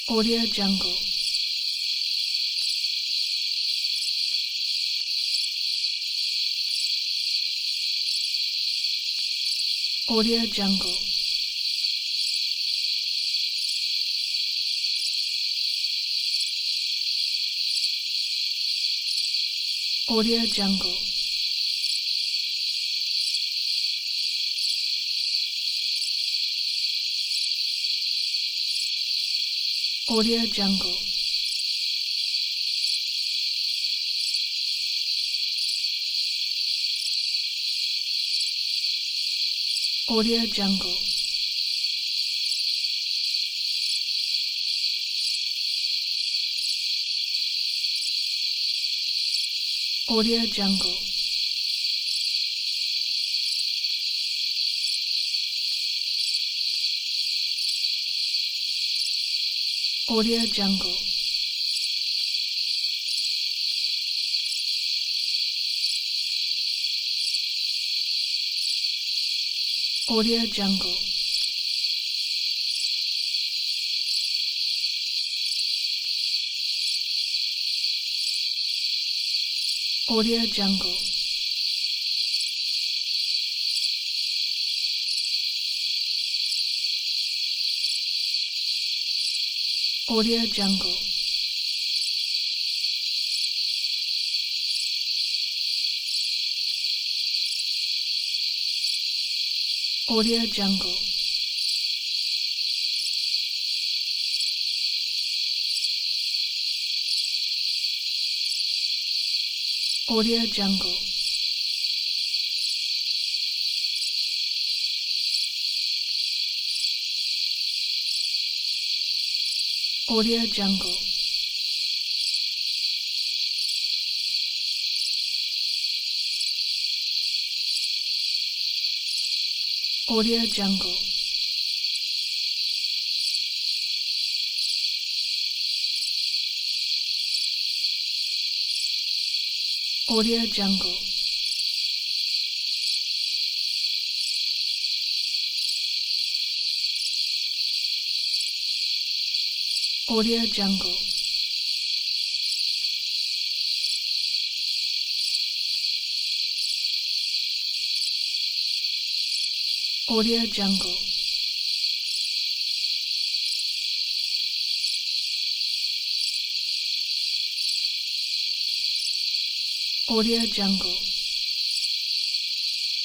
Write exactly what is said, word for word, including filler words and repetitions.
Audio Jungle. Audio Jungle. Audio Jungle. Audio Jungle. Audio Jungle. Audio Jungle. Audio Jungle. Audio Jungle. Audio Jungle. Audio Jungle. Audio Jungle. Audio Jungle. Audio Jungle. Audio Jungle. Audio Jungle. Audio Jungle. Audio Jungle. Audio Jungle.